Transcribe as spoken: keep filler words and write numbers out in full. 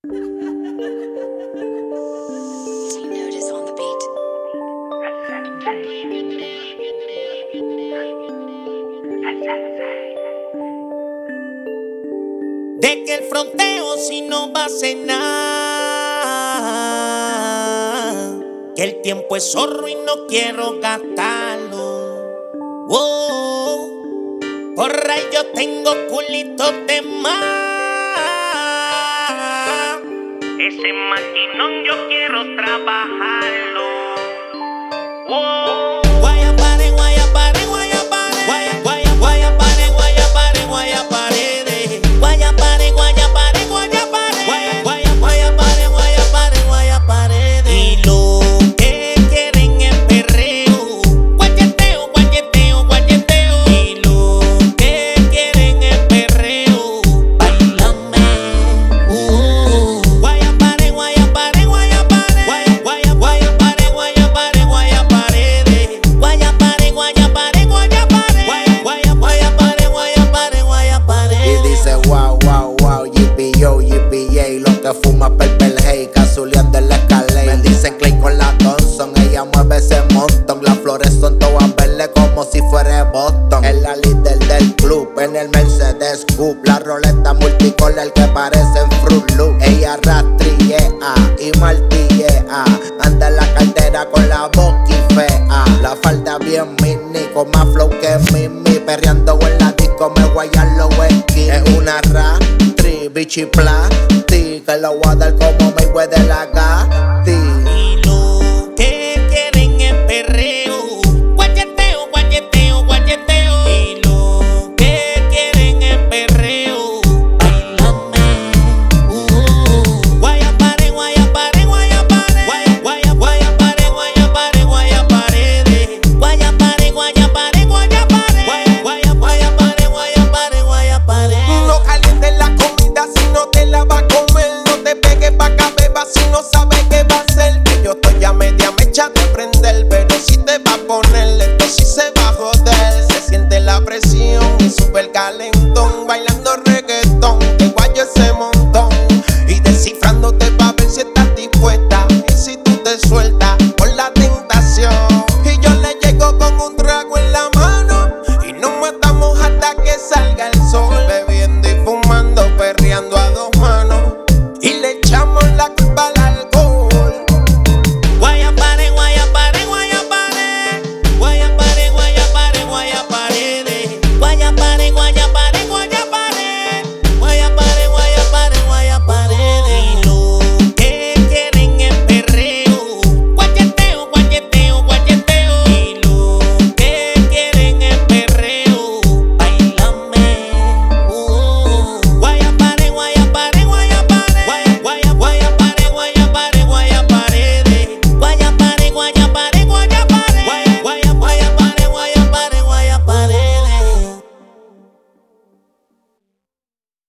Notice on the beat. De que el fronteo si no va a cenar, que el tiempo es zorro y no quiero gastarlo. Wow. Por ahí yo tengo culitos de más. Ese maquinón yo quiero trabajarlo. Wow. Guayapare, guayapare, guayapare. Guaya, guaya, guayapare, guayapare, guayapare. Guayapare, guayapare, guayapare. Guaya, guaya, guayapare, guayapare, guayapare. Y lo que quieren es perreo. Guayeteo, guayeteo, guayeteo. Y lo que quieren es perreo. Bailame. Uh. Guayapare, guayapare, guayapare. Guaya, guaya, guayapare, guayapare, guayapare. Guayapare, guayapare, guayapare. Guaya, guaya, guayapare, guayapare, guayapare. Y dice wow, wow, wow, yippee yo, yippee yay. Lo que fuma Purple Haze, cazuleando en la escalera. Me dicen Clay con la Thompson, ella mueve ese montón. Las flores son todas verdes como si fuera Boston. Es la líder del club, en el Mercedes Coupe. La roleta multicolor que parecen Fruit Loop. Ella rastrillea y martillea. Anda en la cartera con la boca fea. La falda bien mini, con más flow que Mimi. Perreando en la disco me guayan los esquí. Es una rastri, bichi plasti, que lo voy a dar como me de la gas.